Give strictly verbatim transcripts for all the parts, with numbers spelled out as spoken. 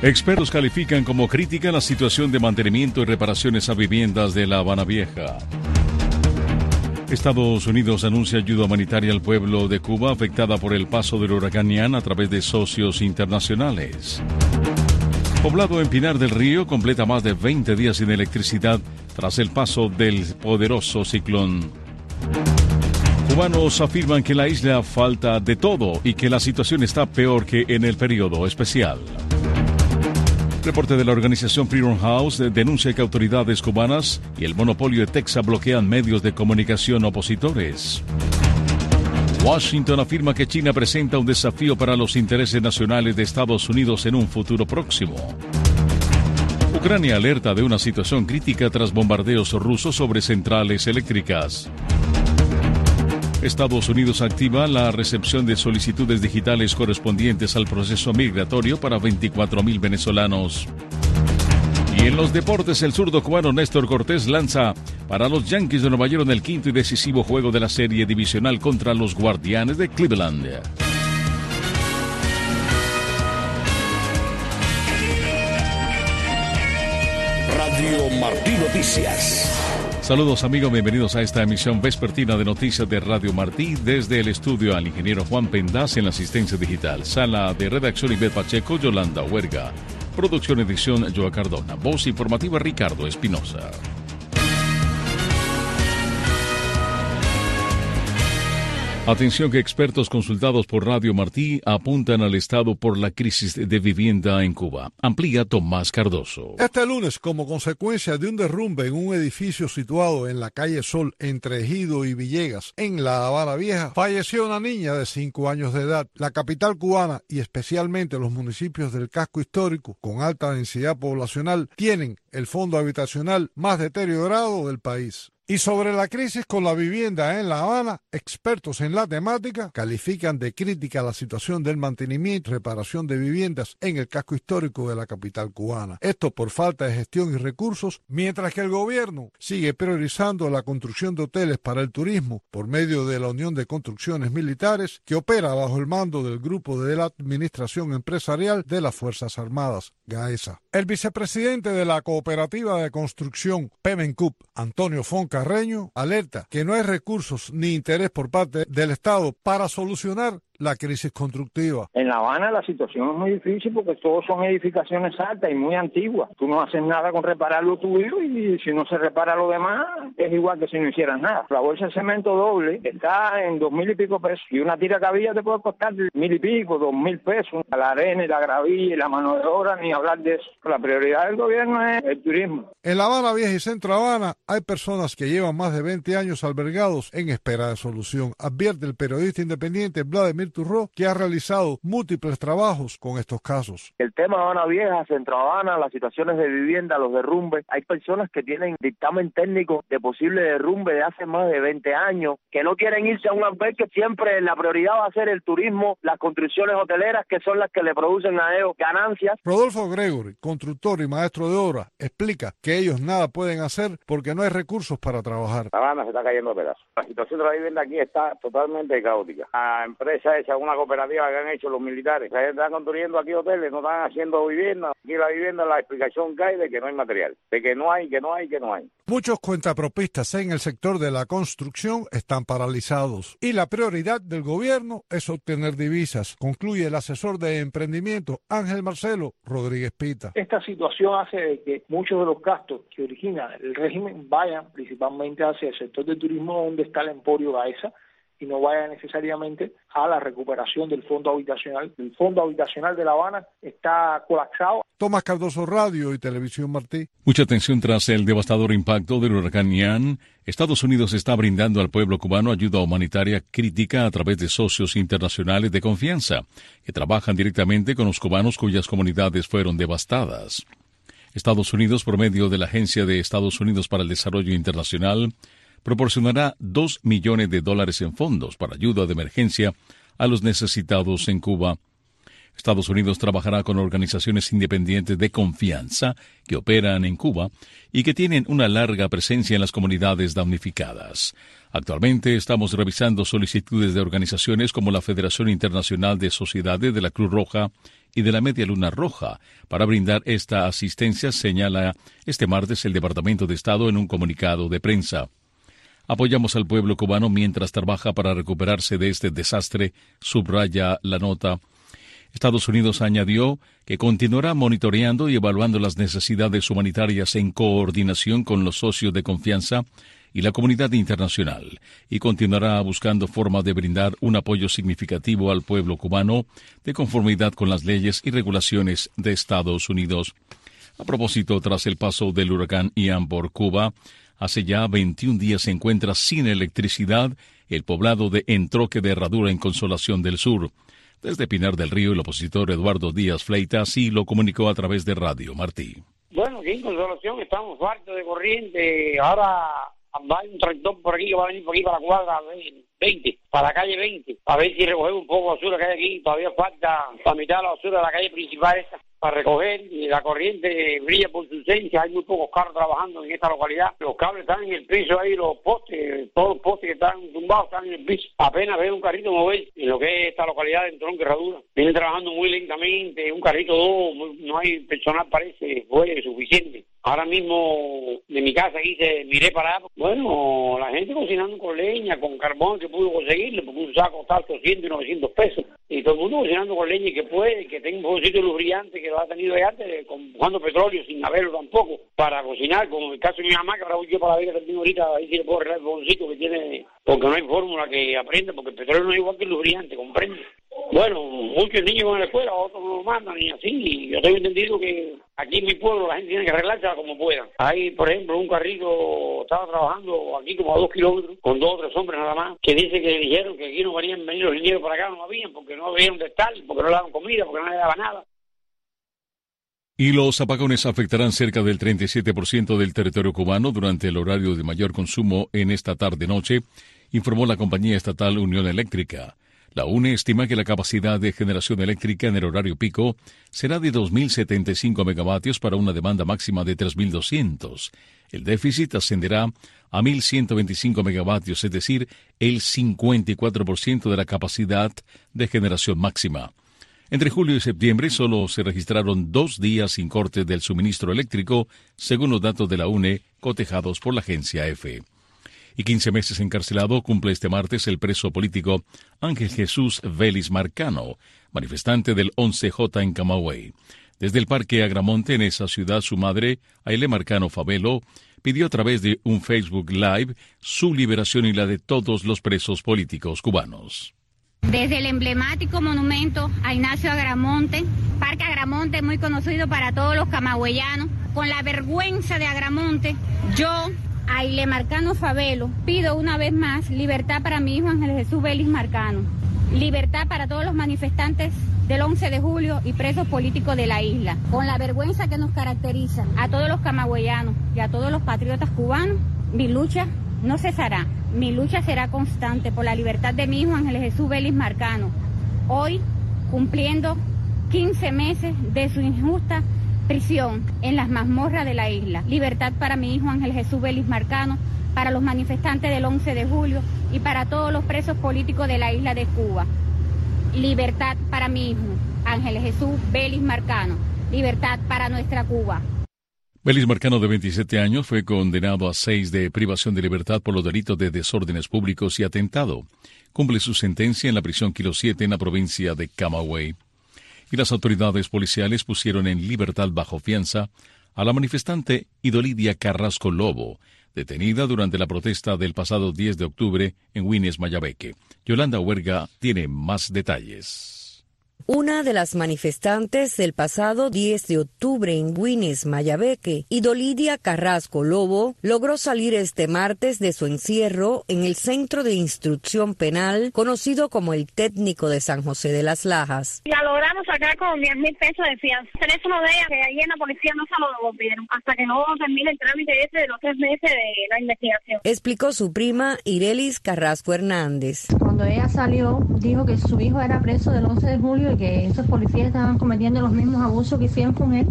Expertos califican como crítica la situación de mantenimiento y reparaciones a viviendas de La Habana Vieja. Estados Unidos anuncia ayuda humanitaria al pueblo de Cuba afectada por el paso del huracán Ian a través de socios internacionales. Poblado en Pinar del Río completa más de veinte días sin electricidad tras el paso del poderoso ciclón. Cubanos afirman que en la isla falta de todo y que la situación está peor que en el periodo especial. Reporte de la organización Freedom House denuncia que autoridades cubanas y el monopolio de Texas bloquean medios de comunicación opositores. Washington afirma que China presenta un desafío para los intereses nacionales de Estados Unidos en un futuro próximo. Ucrania alerta de una situación crítica tras bombardeos rusos sobre centrales eléctricas. Estados Unidos activa la recepción de solicitudes digitales correspondientes al proceso migratorio para veinticuatro mil venezolanos. Y en los deportes, el zurdo cubano Néstor Cortés lanza para los Yankees de Nueva York en el quinto y decisivo juego de la serie divisional contra los Guardianes de Cleveland. Radio Martí Noticias. Saludos amigos, bienvenidos a esta emisión vespertina de noticias de Radio Martí. Desde el estudio al ingeniero Juan Pendaz en la asistencia digital. Sala de redacción Ivette Pacheco, Yolanda Huerga. Producción edición Joa Cardona. Voz informativa Ricardo Espinosa. Atención que expertos consultados por Radio Martí apuntan al estado por la crisis de vivienda en Cuba. Amplía Tomás Cardoso. Este lunes, como consecuencia de un derrumbe en un edificio situado en la calle Sol entre Ejido y Villegas, en La Habana Vieja, falleció una niña de cinco años de edad. La capital cubana y especialmente los municipios del casco histórico con alta densidad poblacional tienen el fondo habitacional más deteriorado del país. Y sobre la crisis con la vivienda en La Habana, expertos en la temática califican de crítica la situación del mantenimiento y reparación de viviendas en el casco histórico de la capital cubana. Esto por falta de gestión y recursos, mientras que el gobierno sigue priorizando la construcción de hoteles para el turismo por medio de la Unión de Construcciones Militares, que opera bajo el mando del Grupo de la Administración Empresarial de las Fuerzas Armadas, GAESA. El vicepresidente de la Cooperativa de Construcción Pemencup, Antonio Fonca Carreño, alerta que no hay recursos ni interés por parte del Estado para solucionar la crisis constructiva. En La Habana la situación es muy difícil porque todos son edificaciones altas y muy antiguas. Tú no haces nada con reparar lo tuyo y si no se repara lo demás es igual que si no hicieras nada. La bolsa de cemento doble está en dos mil y pico pesos y una tira cabilla te puede costar mil y pico, dos mil pesos. La arena y la gravilla y la mano de obra, ni hablar de eso. La prioridad del gobierno es el turismo. En La Habana Vieja y Centro Habana hay personas que llevan más de veinte años albergados en espera de solución, advierte el periodista independiente Vladimir Turró, que ha realizado múltiples trabajos con estos casos. El tema Habana Vieja, Centro Habana, las situaciones de vivienda, los derrumbes, hay personas que tienen dictamen técnico de posible derrumbe de hace más de veinte años, que no quieren irse a un albergue, que siempre la prioridad va a ser el turismo, las construcciones hoteleras, que son las que le producen a ellos ganancias. Rodolfo Gregory, constructor y maestro de obra, explica que ellos nada pueden hacer porque no hay recursos para trabajar. La Habana se está cayendo a pedazos. La situación de la vivienda aquí está totalmente caótica. La empresa esa, una cooperativa que han hecho los militares, que están construyendo aquí hoteles, no están haciendo vivienda. Aquí la vivienda, la explicación que hay de que no hay material, de que no hay, que no hay, que no hay. Muchos cuentapropistas en el sector de la construcción están paralizados y la prioridad del gobierno es obtener divisas, concluye el asesor de emprendimiento Ángel Marcelo Rodríguez Pita. Esta situación hace de que muchos de los gastos que origina el régimen vayan principalmente hacia el sector del turismo donde está el emporio GAESA y no vaya necesariamente a la recuperación del fondo habitacional. El fondo habitacional de La Habana está colapsado. Tomás Cardoso, Radio y Televisión Martí. Mucha atención tras el devastador impacto del huracán Ian. Estados Unidos está brindando al pueblo cubano ayuda humanitaria crítica a través de socios internacionales de confianza que trabajan directamente con los cubanos cuyas comunidades fueron devastadas. Estados Unidos, por medio de la Agencia de Estados Unidos para el Desarrollo Internacional, proporcionará dos millones de dólares en fondos para ayuda de emergencia a los necesitados en Cuba. Estados Unidos trabajará con organizaciones independientes de confianza que operan en Cuba y que tienen una larga presencia en las comunidades damnificadas. Actualmente estamos revisando solicitudes de organizaciones como la Federación Internacional de Sociedades de la Cruz Roja y de la Media Luna Roja para brindar esta asistencia, señala este martes el Departamento de Estado en un comunicado de prensa. Apoyamos al pueblo cubano mientras trabaja para recuperarse de este desastre, subraya la nota. Estados Unidos añadió que continuará monitoreando y evaluando las necesidades humanitarias en coordinación con los socios de confianza y la comunidad internacional, y continuará buscando formas de brindar un apoyo significativo al pueblo cubano de conformidad con las leyes y regulaciones de Estados Unidos. A propósito, tras el paso del huracán Ian por Cuba, hace ya veintiún días se encuentra sin electricidad el poblado de Entroque de Herradura en Consolación del Sur. Desde Pinar del Río, el opositor Eduardo Díaz Fleita así lo comunicó a través de Radio Martí. Bueno, aquí en Consolación estamos faltos de corriente. Ahora hay un tractor por aquí que va a venir por aquí para la cuadra veinte, para la calle veinte, a ver si recogemos un poco de basura que hay aquí. Todavía falta la mitad de la basura de la calle principal esta para recoger, y la corriente brilla por su ausencia. Hay muy pocos carros trabajando en esta localidad. Los cables están en el piso ahí, los postes, todos los postes que están tumbados están en el piso. Apenas veo un carrito mover en lo que es esta localidad de Entronque Herradura. Vienen trabajando muy lentamente, un carrito dos, no hay personal, parece, fue suficiente. Ahora mismo de mi casa aquí se miré para allá. Bueno, la gente cocinando con leña, con carbón que pudo conseguirle, porque un saco está ochocientos y novecientos pesos. Y todo el mundo cocinando con leña que puede, que tenga un fogocito lubricante que lo ha tenido de antes, buscando petróleo sin haberlo tampoco, para cocinar, como el caso de mi mamá, que ahora voy yo para la vida que termino ahorita, a ver si le puedo arreglar el fogoncito que tiene, porque no hay fórmula que aprenda, porque el petróleo no es igual que el lubricante, comprende. Bueno, muchos niños van a la escuela, otros no lo mandan, y así, y yo tengo entendido que aquí en mi pueblo la gente tiene que arreglarse como pueda. Hay, por ejemplo, un carrito, estaba trabajando aquí como a dos kilómetros, con dos o tres hombres nada más, que dice que dijeron que aquí no venían venir los niños para acá, no habían, porque no había dónde estar, porque no le daban comida, porque no le daban nada. Y los apagones afectarán cerca del treinta y siete por ciento del territorio cubano durante el horario de mayor consumo en esta tarde-noche, informó la compañía estatal Unión Eléctrica. La U N E estima que la capacidad de generación eléctrica en el horario pico será de dos mil setenta y cinco megavatios para una demanda máxima de tres mil doscientos. El déficit ascenderá a mil ciento veinticinco megavatios, es decir, el cincuenta y cuatro por ciento de la capacidad de generación máxima. Entre julio y septiembre solo se registraron dos días sin corte del suministro eléctrico, según los datos de la U N E cotejados por la agencia EFE. Y quince meses encarcelado cumple este martes el preso político Ángel Jesús Vélez Marcano, manifestante del once J en Camagüey. Desde el Parque Agramonte, en esa ciudad, su madre, Aile Marcano Favelo, pidió a través de un Facebook Live su liberación y la de todos los presos políticos cubanos. Desde el emblemático monumento a Ignacio Agramonte, Parque Agramonte muy conocido para todos los camagüeyanos, con la vergüenza de Agramonte, yo, Aile Marcano Favelo, pido una vez más libertad para mi hijo Ángel Jesús Vélez Marcano, libertad para todos los manifestantes del once de julio y presos políticos de la isla. Con la vergüenza que nos caracteriza a todos los camagüeyanos y a todos los patriotas cubanos, mi lucha no cesará. Mi lucha será constante por la libertad de mi hijo Ángel Jesús Vélez Marcano, hoy cumpliendo quince meses de su injusta prisión en las mazmorras de la isla. Libertad para mi hijo Ángel Jesús Vélez Marcano, para los manifestantes del once de julio y para todos los presos políticos de la isla de Cuba. Libertad para mi hijo Ángel Jesús Vélez Marcano. Libertad para nuestra Cuba. Vélez Marcano, de veintisiete años, fue condenado a seis de privación de libertad por los delitos de desórdenes públicos y atentado. Cumple su sentencia en la prisión Kilo siete en la provincia de Camagüey. Y las autoridades policiales pusieron en libertad bajo fianza a la manifestante Idolidia Carrasco Lobo, detenida durante la protesta del pasado diez de octubre en Güines, Mayabeque. Yolanda Huerga tiene más detalles. Una de las manifestantes del pasado diez de octubre en Güines, Mayabeque, Idolidia Carrasco Lobo, logró salir este martes de su encierro en el Centro de Instrucción Penal, conocido como el Técnico de San José de las Lajas. La logramos sacar con diez mil pesos de fianza. El teléfono de ella, que allí en la policía no se lo devolvieron, hasta que no termine el trámite ese de los tres meses de la investigación. Explicó su prima Irelis Carrasco Hernández. Cuando ella salió, dijo que su hijo era preso del once de julio y que esos policías estaban cometiendo los mismos abusos que hicieron con él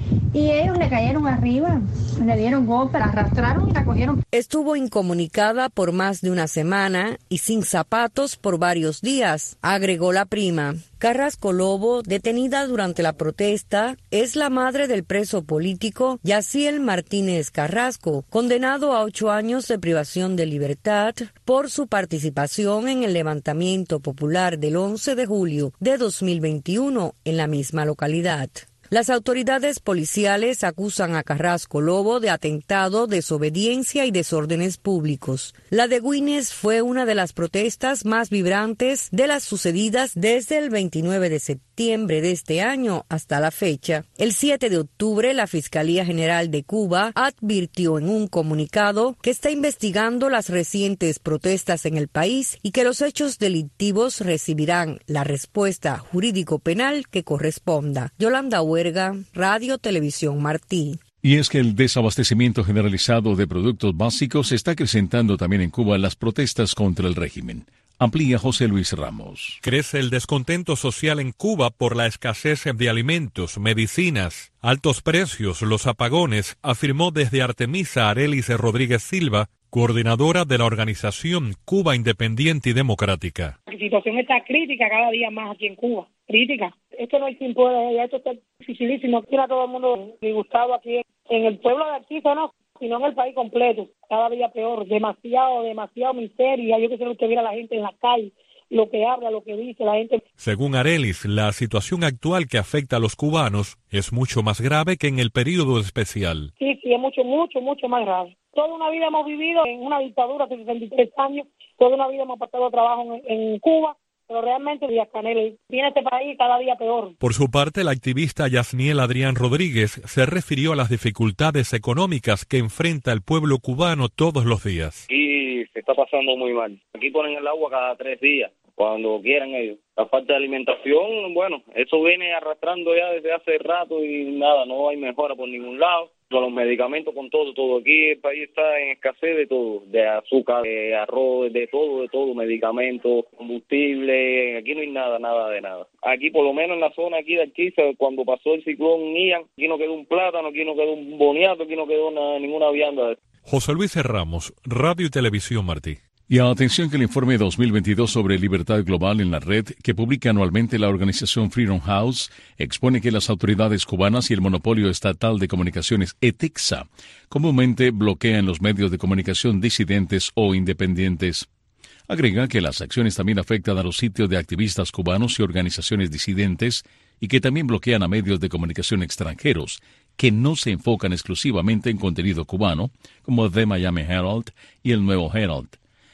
y ellos le cayeron arriba, le dieron golpe, la arrastraron y la cogieron. Estuvo incomunicada por más de una semana y sin zapatos por varios días, agregó la prima. Carrasco Lobo, detenida durante la protesta, es la madre del preso político Yaciel Martínez Carrasco, condenado a ocho años de privación de libertad por su participación en el levantamiento popular del once de julio de dos mil veintiuno en la misma localidad. Las autoridades policiales acusan a Carrasco Lobo de atentado, desobediencia y desórdenes públicos. La de Güines fue una de las protestas más vibrantes de las sucedidas desde el veintinueve de septiembre de este año hasta la fecha. El siete de octubre, la Fiscalía General de Cuba advirtió en un comunicado que está investigando las recientes protestas en el país y que los hechos delictivos recibirán la respuesta jurídico-penal que corresponda. Yolanda Huerga, Radio Televisión Martí. Y es que el desabastecimiento generalizado de productos básicos está acrecentando también en Cuba las protestas contra el régimen. Amplía José Luis Ramos. Crece el descontento social en Cuba por la escasez de alimentos, medicinas, altos precios, los apagones, afirmó desde Artemisa Arelis Rodríguez Silva, coordinadora de la organización Cuba Independiente y Democrática. La situación está crítica cada día más aquí en Cuba, crítica. Esto no hay tiempo de ya, esto está dificilísimo. Tiene a todo el mundo disgustado aquí en el pueblo de Artisa, no, sino en el país completo. Cada día peor, demasiado, demasiado miseria. Yo quisiera que viera a la gente en la calle, lo que habla, lo que dice la gente. Según Arelis, la situación actual que afecta a los cubanos es mucho más grave que en el período especial. Sí, sí, es mucho, mucho, mucho más grave. Toda una vida hemos vivido en una dictadura hace sesenta y tres años, toda una vida hemos pasado trabajo en, en Cuba, pero realmente Díaz-Canel tiene este país cada día peor. Por su parte, la activista Yasniel Adrián Rodríguez se refirió a las dificultades económicas que enfrenta el pueblo cubano todos los días. Aquí se está pasando muy mal. Aquí ponen el agua cada tres días, cuando quieran ellos. La falta de alimentación, bueno, eso viene arrastrando ya desde hace rato y nada, no hay mejora por ningún lado. Con los medicamentos, con todo, todo. Aquí el país está en escasez de todo, de azúcar, de arroz, de todo, de todo, medicamentos, combustible, aquí no hay nada, nada de nada. Aquí, por lo menos en la zona aquí de Arquiza, cuando pasó el ciclón Ian, aquí no quedó un plátano, aquí no quedó un boniato, aquí no quedó una, ninguna vianda. José Luis Ramos, Radio y Televisión Martí. Y atención que el informe dos mil veintidós sobre libertad global en la red que publica anualmente la organización Freedom House expone que las autoridades cubanas y el monopolio estatal de comunicaciones ETEXA comúnmente bloquean los medios de comunicación disidentes o independientes. Agrega que las acciones también afectan a los sitios de activistas cubanos y organizaciones disidentes y que también bloquean a medios de comunicación extranjeros que no se enfocan exclusivamente en contenido cubano, como The Miami Herald y el Nuevo Herald.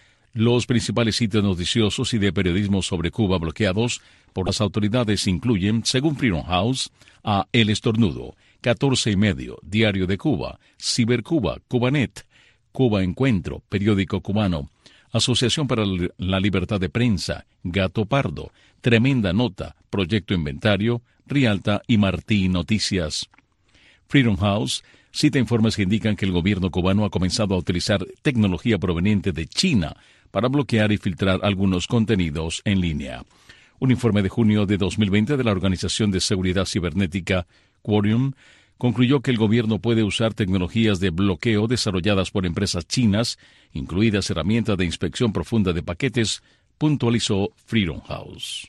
Los principales sitios noticiosos y de periodismo sobre Cuba bloqueados por las autoridades incluyen, según Freedom House, a El Estornudo, catorce y medio, Diario de Cuba, Cibercuba, Cubanet, Cuba Encuentro, Periódico Cubano, Asociación para la Libertad de Prensa, Gato Pardo, Tremenda Nota, Proyecto Inventario, Rialta y Martí Noticias. Freedom House cita informes que indican que el gobierno cubano ha comenzado a utilizar tecnología proveniente de China para bloquear y filtrar algunos contenidos en línea. Un informe de junio de dos mil veinte de la Organización de Seguridad Cibernética, Quorum, concluyó que el gobierno puede usar tecnologías de bloqueo desarrolladas por empresas chinas, incluidas herramientas de inspección profunda de paquetes, puntualizó Freedom House.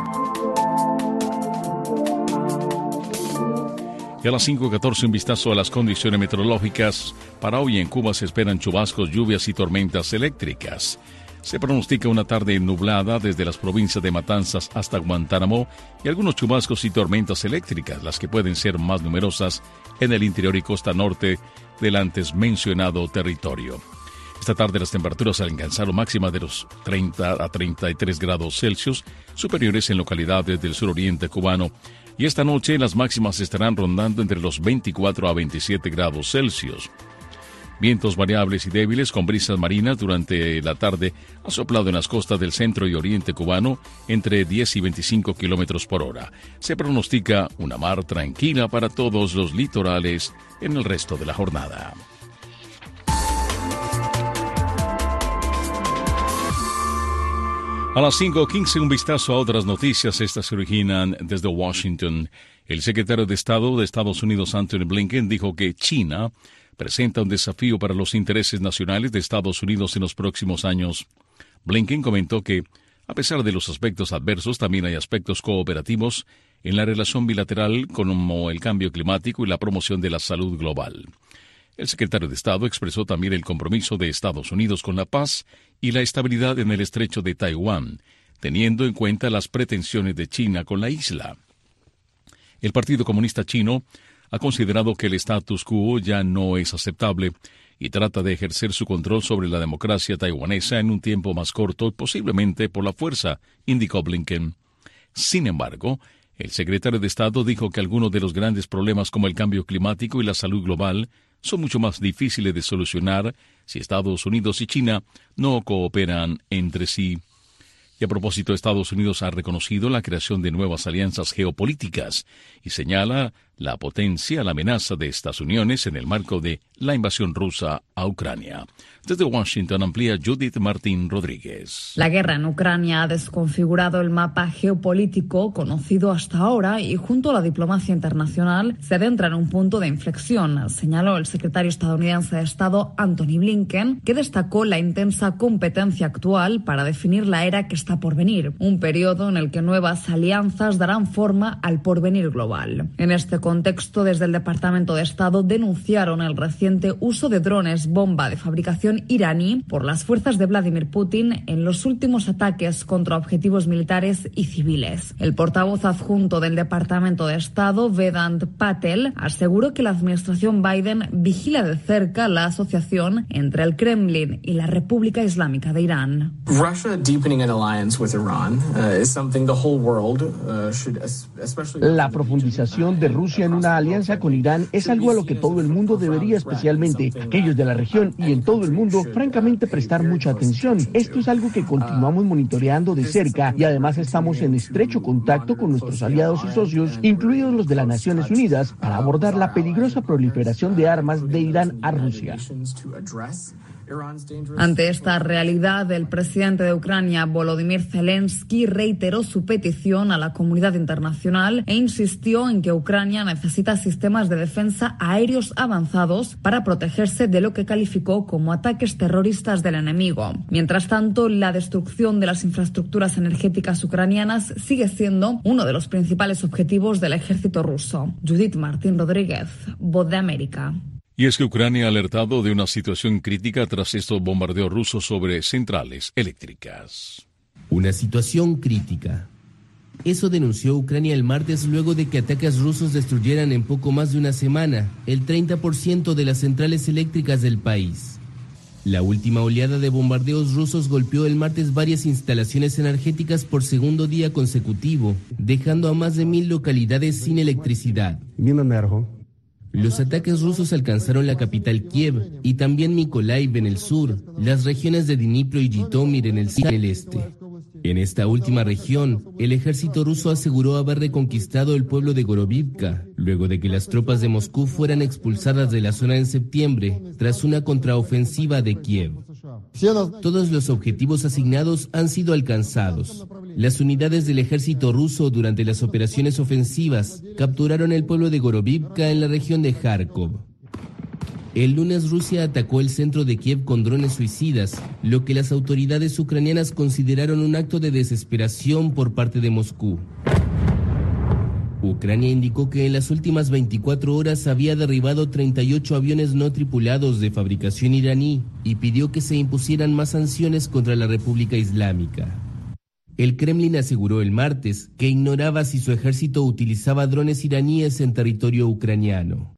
Y a las cinco catorce un vistazo a las condiciones meteorológicas. Para hoy en Cuba se esperan chubascos, lluvias y tormentas eléctricas. Se pronostica una tarde nublada desde las provincias de Matanzas hasta Guantánamo y algunos chubascos y tormentas eléctricas, las que pueden ser más numerosas en el interior y costa norte del antes mencionado territorio. Esta tarde las temperaturas alcanzaron máximas de los treinta a treinta y tres grados Celsius, superiores en localidades del suroriente cubano. Y esta noche las máximas estarán rondando entre los veinticuatro a veintisiete grados Celsius. Vientos variables y débiles con brisas marinas durante la tarde han soplado en las costas del centro y oriente cubano entre diez y veinticinco kilómetros por hora. Se pronostica una mar tranquila para todos los litorales en el resto de la jornada. A las cinco quince, un vistazo a otras noticias. Estas se originan desde Washington. El secretario de Estado de Estados Unidos, Anthony Blinken, dijo que China presenta un desafío para los intereses nacionales de Estados Unidos en los próximos años. Blinken comentó que, a pesar de los aspectos adversos, también hay aspectos cooperativos en la relación bilateral, como el cambio climático y la promoción de la salud global. El secretario de Estado expresó también el compromiso de Estados Unidos con la paz y la estabilidad en el estrecho de Taiwán, teniendo en cuenta las pretensiones de China con la isla. El Partido Comunista Chino ha considerado que el status quo ya no es aceptable y trata de ejercer su control sobre la democracia taiwanesa en un tiempo más corto y posiblemente por la fuerza, indicó Blinken. Sin embargo, el secretario de Estado dijo que algunos de los grandes problemas como el cambio climático y la salud global son mucho más difíciles de solucionar si Estados Unidos y China no cooperan entre sí. Y a propósito, Estados Unidos ha reconocido la creación de nuevas alianzas geopolíticas y señala la potencia, la amenaza de estas uniones en el marco de la invasión rusa a Ucrania. Desde Washington amplía Judith Martín Rodríguez. La guerra en Ucrania ha desconfigurado el mapa geopolítico conocido hasta ahora y junto a la diplomacia internacional se adentra en un punto de inflexión, señaló el secretario estadounidense de Estado Anthony Blinken, que destacó la intensa competencia actual para definir la era que está por venir, un periodo en el que nuevas alianzas darán forma al porvenir global. En este contexto, desde el Departamento de Estado denunciaron el reciente uso de drones bomba de fabricación iraní por las fuerzas de Vladimir Putin en los últimos ataques contra objetivos militares y civiles. El portavoz adjunto del Departamento de Estado, Vedant Patel, aseguró que la administración Biden vigila de cerca la asociación entre el Kremlin y la República Islámica de Irán. Russia deepening an alliance with Iran uh, is something the whole world uh, should especially. La profundización de Rusia en una alianza con Irán es algo a lo que todo el mundo debería, especialmente aquellos de la región y en todo el mundo, francamente prestar mucha atención. Esto es algo que continuamos monitoreando de cerca y además estamos en estrecho contacto con nuestros aliados y socios, incluidos los de las Naciones Unidas, para abordar la peligrosa proliferación de armas de Irán a Rusia. Ante esta realidad, el presidente de Ucrania, Volodymyr Zelensky, reiteró su petición a la comunidad internacional e insistió en que Ucrania necesita sistemas de defensa aéreos avanzados para protegerse de lo que calificó como ataques terroristas del enemigo. Mientras tanto, la destrucción de las infraestructuras energéticas ucranianas sigue siendo uno de los principales objetivos del ejército ruso. Judith Martín Rodríguez, Voz de América. Y es que Ucrania ha alertado de una situación crítica tras estos bombardeos rusos sobre centrales eléctricas. Una situación crítica. Eso denunció Ucrania el martes luego de que ataques rusos destruyeran en poco más de una semana el treinta por ciento de las centrales eléctricas del país. La última oleada de bombardeos rusos golpeó el martes varias instalaciones energéticas por segundo día consecutivo, dejando a más de mil localidades sin electricidad. Los ataques rusos alcanzaron la capital Kiev y también Mykolaiv en el sur, las regiones de Dnipro y Jitomir en el, en el este. En esta última región, el ejército ruso aseguró haber reconquistado el pueblo de Gorovivka, luego de que las tropas de Moscú fueran expulsadas de la zona en septiembre, tras una contraofensiva de Kiev. Todos los objetivos asignados han sido alcanzados. Las unidades del ejército ruso durante las operaciones ofensivas capturaron el pueblo de Gorovivka en la región de Kharkov. El lunes Rusia atacó el centro de Kiev con drones suicidas, lo que las autoridades ucranianas consideraron un acto de desesperación por parte de Moscú. Ucrania indicó que en las últimas veinticuatro horas había derribado treinta y ocho aviones no tripulados de fabricación iraní y pidió que se impusieran más sanciones contra la República Islámica. El Kremlin aseguró el martes que ignoraba si su ejército utilizaba drones iraníes en territorio ucraniano.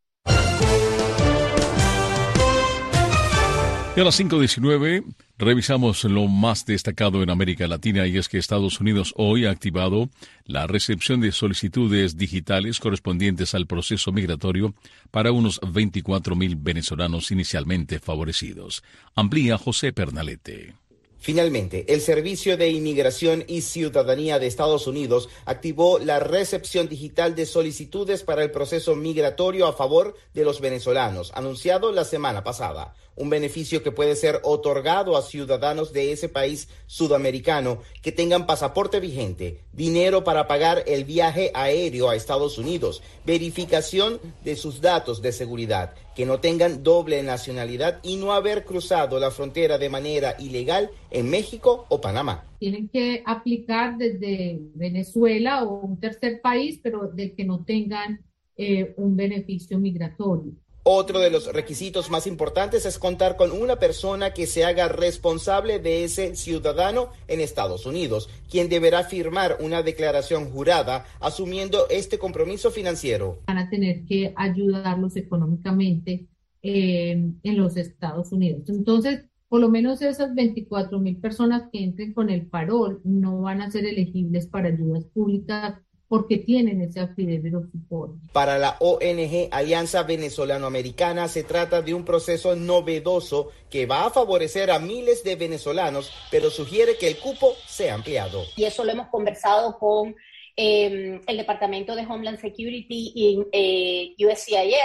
Y a las cinco diecinueve revisamos lo más destacado en América Latina, y es que Estados Unidos hoy ha activado la recepción de solicitudes digitales correspondientes al proceso migratorio para unos veinticuatro mil venezolanos inicialmente favorecidos. Amplía José Pernalete. Finalmente, el Servicio de Inmigración y Ciudadanía de Estados Unidos activó la recepción digital de solicitudes para el proceso migratorio a favor de los venezolanos, anunciado la semana pasada. Un beneficio que puede ser otorgado a ciudadanos de ese país sudamericano que tengan pasaporte vigente, dinero para pagar el viaje aéreo a Estados Unidos, verificación de sus datos de seguridad, que no tengan doble nacionalidad y no haber cruzado la frontera de manera ilegal en México o Panamá. Tienen que aplicar desde Venezuela o un tercer país, pero de que no tengan eh, un beneficio migratorio. Otro de los requisitos más importantes es contar con una persona que se haga responsable de ese ciudadano en Estados Unidos, quien deberá firmar una declaración jurada asumiendo este compromiso financiero. Van a tener que ayudarlos económicamente eh, en los Estados Unidos. Entonces, por lo menos esas veinticuatro mil personas que entren con el parol no van a ser elegibles para ayudas públicas porque tienen ese affidavit of support. Para la O N G Alianza Venezolano-Americana se trata de un proceso novedoso que va a favorecer a miles de venezolanos, pero sugiere que el cupo sea ampliado. Y eso lo hemos conversado con eh, el Departamento de Homeland Security y eh, U S C I S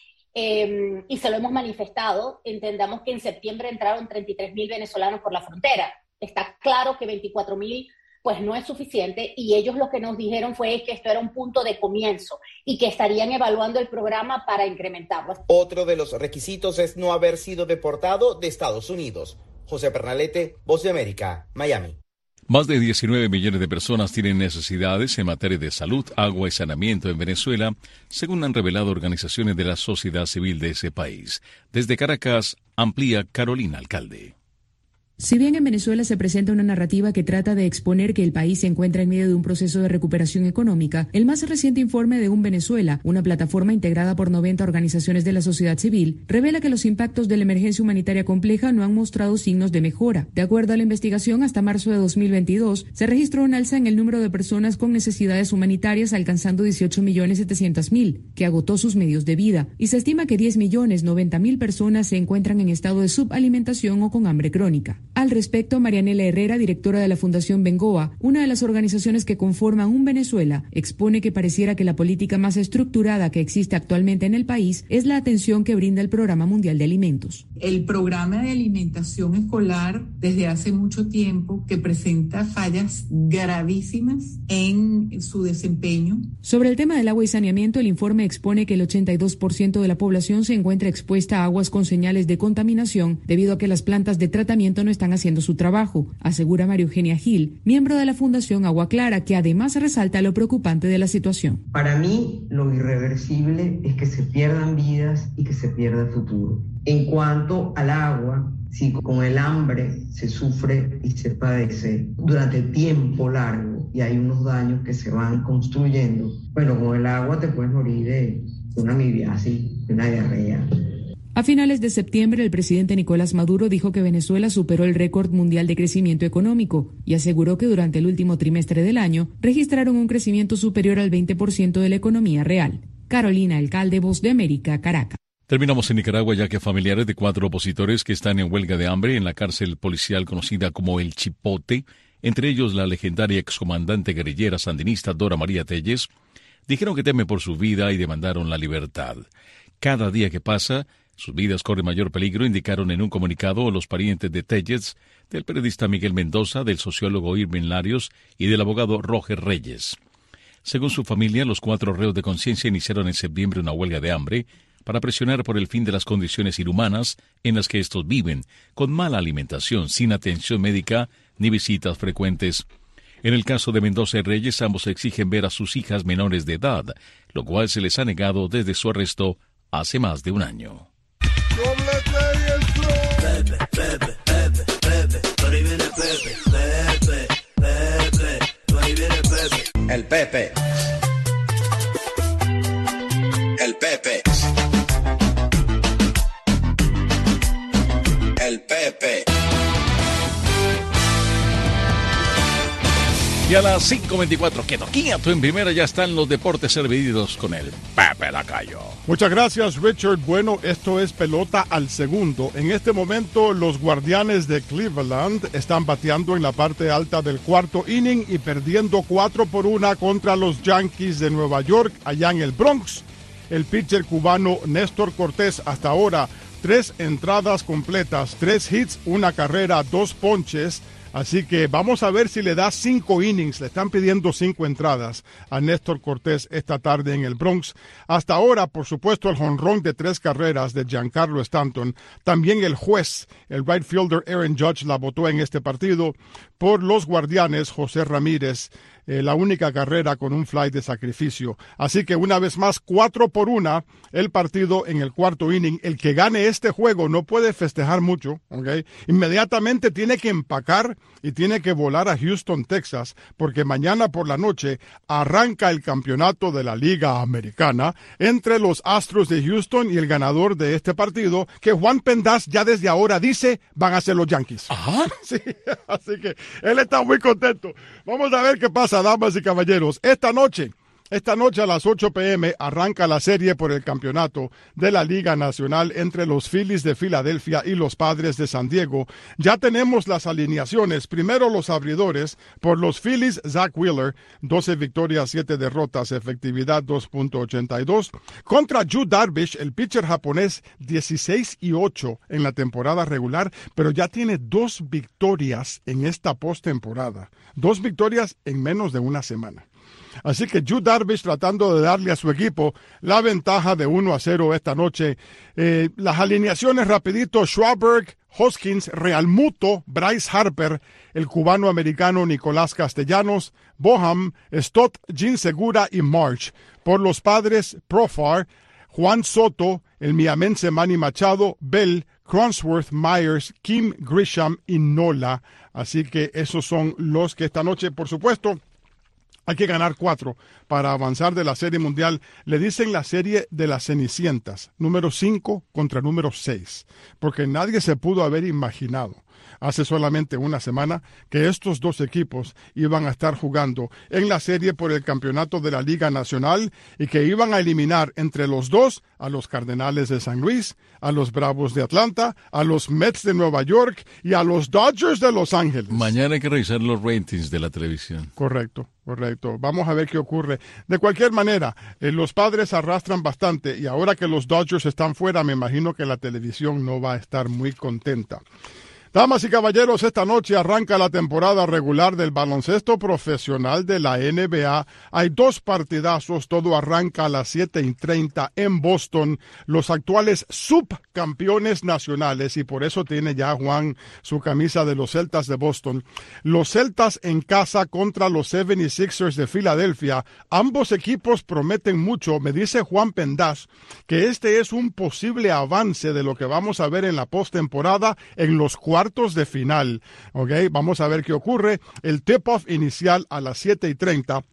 eh, y se lo hemos manifestado. Entendamos que en septiembre entraron treinta y tres mil venezolanos por la frontera. Está claro que veinticuatro mil pues no es suficiente, y ellos lo que nos dijeron fue que esto era un punto de comienzo y que estarían evaluando el programa para incrementarlo. Otro de los requisitos es no haber sido deportado de Estados Unidos. José Pernalete, Voz de América, Miami. Más de diecinueve millones de personas tienen necesidades en materia de salud, agua y saneamiento en Venezuela, según han revelado organizaciones de la sociedad civil de ese país. Desde Caracas, amplía Carolina Alcalde. Si bien en Venezuela se presenta una narrativa que trata de exponer que el país se encuentra en medio de un proceso de recuperación económica, el más reciente informe de Un Venezuela, una plataforma integrada por noventa organizaciones de la sociedad civil, revela que los impactos de la emergencia humanitaria compleja no han mostrado signos de mejora. De acuerdo a la investigación, hasta marzo de dos mil veintidós se registró un alza en el número de personas con necesidades humanitarias, alcanzando dieciocho millones setecientos mil, que agotó sus medios de vida, y se estima que diez millones noventa mil personas se encuentran en estado de subalimentación o con hambre crónica. Al respecto, Marianela Herrera, directora de la Fundación Bengoa, una de las organizaciones que conforman Un Venezuela, expone que pareciera que la política más estructurada que existe actualmente en el país es la atención que brinda el Programa Mundial de Alimentos. El programa de alimentación escolar desde hace mucho tiempo que presenta fallas gravísimas en su desempeño. Sobre el tema del agua y saneamiento, el informe expone que el ochenta y dos por ciento de la población se encuentra expuesta a aguas con señales de contaminación debido a que las plantas de tratamiento no están haciendo su trabajo, asegura María Eugenia Gil, miembro de la Fundación Agua Clara, que además resalta lo preocupante de la situación. Para mí, lo irreversible es que se pierdan vidas y que se pierda futuro. En cuanto al agua, si con el hambre se sufre y se padece durante tiempo largo y hay unos daños que se van construyendo, bueno, con el agua te puedes morir de una amibiasis, de una diarrea. A finales de septiembre, el presidente Nicolás Maduro dijo que Venezuela superó el récord mundial de crecimiento económico y aseguró que durante el último trimestre del año registraron un crecimiento superior al veinte por ciento de la economía real. Carolina Alcalde, Voz de América, Caracas. Terminamos en Nicaragua, ya que familiares de cuatro opositores que están en huelga de hambre en la cárcel policial conocida como El Chipote, entre ellos la legendaria excomandante guerrillera sandinista Dora María Telles, dijeron que temen por su vida y demandaron la libertad. Cada día que pasa, sus vidas corren mayor peligro, indicaron en un comunicado los parientes de Telles, del periodista Miguel Mendoza, del sociólogo Irving Larios y del abogado Roger Reyes. Según su familia, los cuatro reos de conciencia iniciaron en septiembre una huelga de hambre para presionar por el fin de las condiciones inhumanas en las que estos viven, con mala alimentación, sin atención médica ni visitas frecuentes. En el caso de Mendoza y Reyes, ambos exigen ver a sus hijas menores de edad, lo cual se les ha negado desde su arresto hace más de un año. Pepe, Pepe, Pepe, Pepe, por ahí viene Pepe, Pepe, Pepe, por ahí viene Pepe. El Pepe. El Pepe. El Pepe. Y a las cinco veinticuatro, quedó quieto en primera, ya están los deportes servidos con el Pepe Lacayo. Muchas gracias, Richard. Bueno, esto es pelota al segundo. En este momento, los Guardianes de Cleveland están bateando en la parte alta del cuarto inning y perdiendo cuatro por una contra los Yankees de Nueva York, allá en el Bronx. El pitcher cubano Néstor Cortés, hasta ahora, tres entradas completas, tres hits, una carrera, dos ponches. Así que vamos a ver si le da cinco innings. Le están pidiendo cinco entradas a Néstor Cortés esta tarde en el Bronx. Hasta ahora, por supuesto, el jonrón de tres carreras de Giancarlo Stanton. También el juez, el right fielder Aaron Judge, la votó en este partido. Por los Guardianes, José Ramírez, eh, la única carrera con un fly de sacrificio. Así que una vez más, cuatro por una, el partido en el cuarto inning. El que gane este juego no puede festejar mucho, ¿ok? Inmediatamente tiene que empacar y tiene que volar a Houston, Texas, porque mañana por la noche arranca el campeonato de la Liga Americana entre los Astros de Houston y el ganador de este partido, que Juan Pendas ya desde ahora dice van a ser los Yankees. Ajá. Sí, así que él está muy contento. Vamos a ver qué pasa, damas y caballeros. Esta noche, esta noche a las ocho p m arranca la serie por el campeonato de la Liga Nacional entre los Phillies de Filadelfia y los Padres de San Diego. Ya tenemos las alineaciones. Primero los abridores. Por los Phillies, Zach Wheeler, doce victorias, siete derrotas, efectividad dos punto ochenta y dos. Contra Yu Darvish, el pitcher japonés, dieciséis y ocho en la temporada regular, pero ya tiene dos victorias en esta postemporada. Dos victorias en menos de una semana. Así que Yu Darvish tratando de darle a su equipo la ventaja de uno a cero esta noche. Eh, las alineaciones rapidito: Schwarber, Hoskins, Realmuto, Bryce Harper, el cubano-americano Nicolás Castellanos, Boham, Stott, Gene Segura y March. Por los Padres, Profar, Juan Soto, el miamense Manny Machado, Bell, Cronworth, Myers, Kim Grisham y Nola. Así que esos son los que esta noche, por supuesto, hay que ganar cuatro para avanzar de la Serie Mundial. Le dicen la Serie de las Cenicientas, número cinco contra número seis, porque nadie se pudo haber imaginado hace solamente una semana que estos dos equipos iban a estar jugando en la serie por el campeonato de la Liga Nacional y que iban a eliminar entre los dos a los Cardenales de San Luis, a los Bravos de Atlanta, a los Mets de Nueva York y a los Dodgers de Los Ángeles. Mañana hay que revisar los ratings de la televisión. Correcto, correcto. Vamos a ver qué ocurre. De cualquier manera, eh, los Padres arrastran bastante y ahora que los Dodgers están fuera, me imagino que la televisión no va a estar muy contenta. Damas y caballeros, esta noche arranca la temporada regular del baloncesto profesional de la N B A. Hay dos partidazos, todo arranca a las siete y treinta en Boston. Los actuales subcampeones nacionales, y por eso tiene ya Juan su camisa de los Celtas de Boston. Los Celtas en casa contra los setenta y seis ers de Filadelfia. Ambos equipos prometen mucho. Me dice Juan Pendas que este es un posible avance de lo que vamos a ver en la postemporada en los cuartos de final. Okay, vamos a ver qué ocurre. El tip-off inicial a las siete y treinta.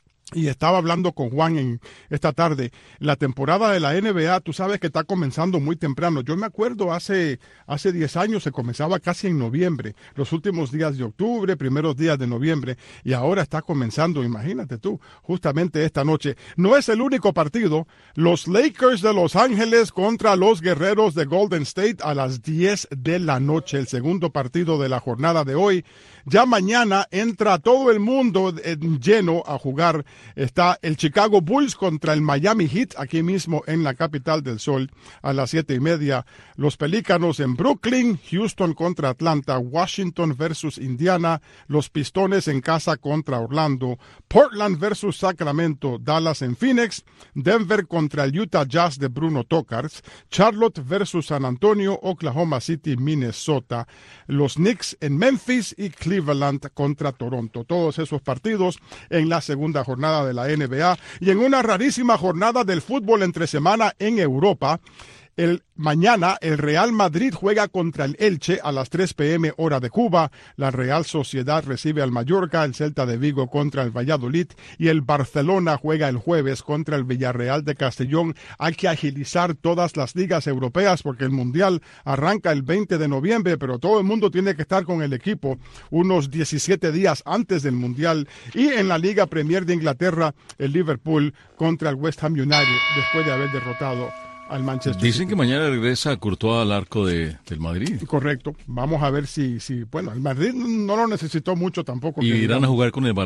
Y estaba hablando con Juan en esta tarde. La temporada de la N B A, tú sabes que está comenzando muy temprano. Yo me acuerdo hace hace diez años se comenzaba casi en noviembre, los últimos días de octubre, primeros días de noviembre, y ahora está comenzando, imagínate tú, justamente esta noche. No es el único partido. Los Lakers de Los Ángeles contra los Guerreros de Golden State a las diez de la noche, el segundo partido de la jornada de hoy. Ya mañana entra todo el mundo lleno a jugar. Está el Chicago Bulls contra el Miami Heat, aquí mismo en la capital del sol, a las siete y media. Los Pelícanos en Brooklyn, Houston contra Atlanta, Washington versus Indiana, los Pistones en casa contra Orlando, Portland versus Sacramento, Dallas en Phoenix, Denver contra el Utah Jazz de Bruno Tokarz, Charlotte versus San Antonio, Oklahoma City, Minnesota, los Knicks en Memphis y Cleveland contra Toronto. Todos esos partidos en la segunda jornada de la N B A y en una rarísima jornada del fútbol entre semana en Europa. El mañana el Real Madrid juega contra el Elche a las tres p m hora de Cuba. La Real Sociedad recibe al Mallorca, el Celta de Vigo contra el Valladolid y el Barcelona juega el jueves contra el Villarreal de Castellón. Hay que agilizar todas las ligas europeas porque el Mundial arranca el veinte de noviembre, pero todo el mundo tiene que estar con el equipo unos diecisiete días antes del Mundial. Y en la Liga Premier de Inglaterra, el Liverpool contra el West Ham United después de haber derrotado al Manchester Dicen City. que mañana regresa Courtois al arco de, del Madrid. Correcto. Vamos a ver si, si, bueno, el Madrid no lo necesitó mucho tampoco. Y que irán digamos. a jugar con el